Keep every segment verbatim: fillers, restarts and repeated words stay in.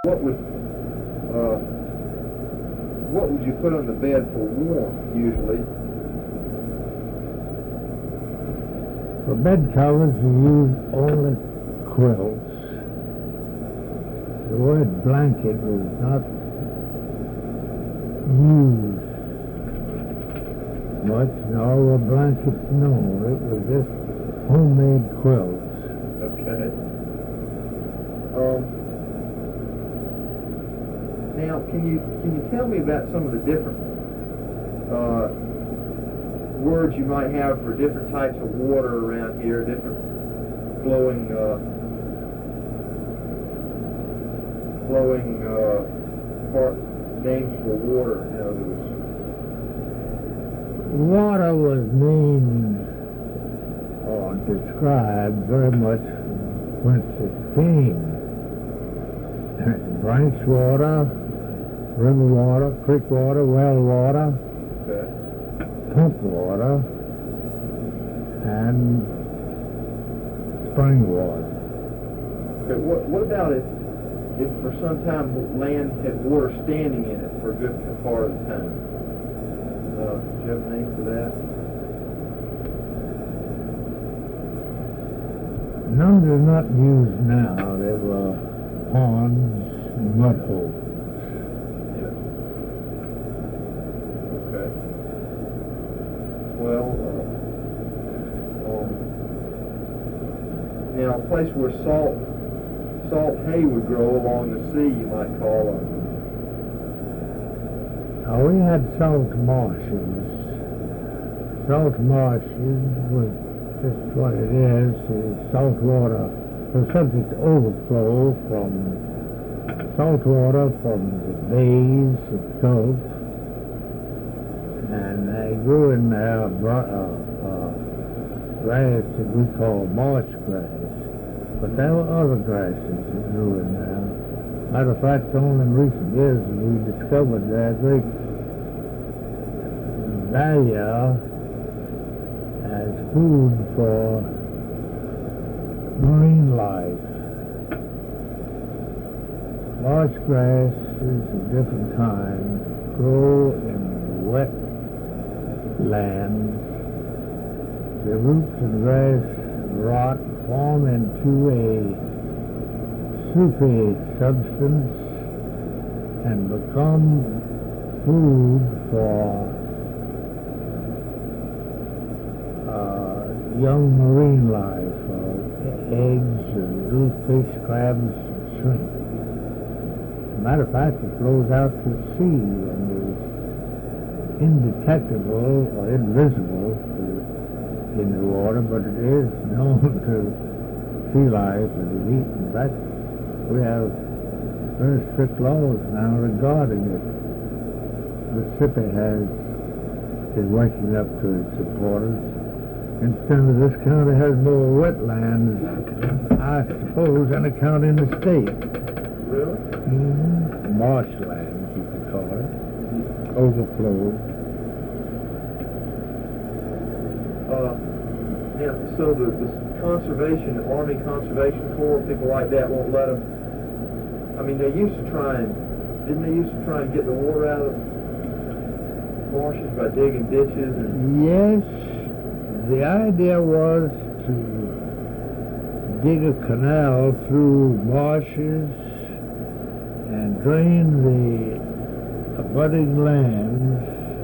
what would uh, what would you put on the bed for warmth usually? For bed covers, we use only quilts. The word blanket was not used much, nor were blankets known. It was just homemade quilts. Okay. Um, now, can you can you tell me about some of the different uh, words you might have for different types of water around here, different flowing uh, flowing uh, part names for water? You know, there was water was named or described very much whence it came. Branch water, river water, creek water, well water, okay. pump water, and spring water. Okay, what, what about if, if for some time land had water standing in it for a good part of the time? Uh, do you have a name for that? None are not used now. They were ponds and mud holes. Yeah. Okay. Well, uh, um, now a place where salt salt hay would grow along the sea, you might call a Now, we had salt marshes. Salt marshes was just what it is, is salt water. They're subject to overflow from salt water from the bays, the gulf, and they grew in there uh, uh, grass that we call marsh grass. But there were other grasses that grew in there. Matter of fact, only in recent years we discovered their great value as food for marine life. Marsh grass is a different kind, grow in wet lands. The roots of the grass rot, form into a soupy substance, and become food for uh, young marine life, uh, eggs, and little fish, crabs, and shrimp. As a matter of fact, it flows out to sea and is indetectable or invisible to, in the water, but it is known to sea life that is eaten. In fact, we have very strict laws now regarding it. Mississippi has is waking up to its importance. Instead, this county has more wetlands, I suppose, than a county in the state. Really? Mm-hmm. Marshlands, you could call it. Overflow. Uh, yeah, so the, the conservation, the Army Conservation Corps, people like that won't let them. I mean, they used to try and, didn't they used to try and get the water out of marshes by digging ditches? And yes, the idea was to dig a canal through marshes and drain the abutting lands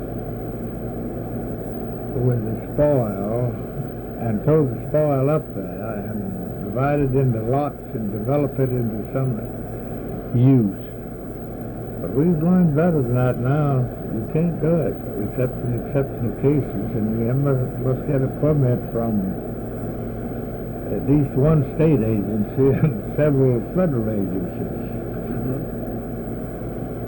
with the spoil and throw the spoil up there and divide it into lots and develop it into some use. But we've learned better than that now. You can't do it, except in exceptional cases, and you must, must get a permit from at least one state agency and several federal agencies.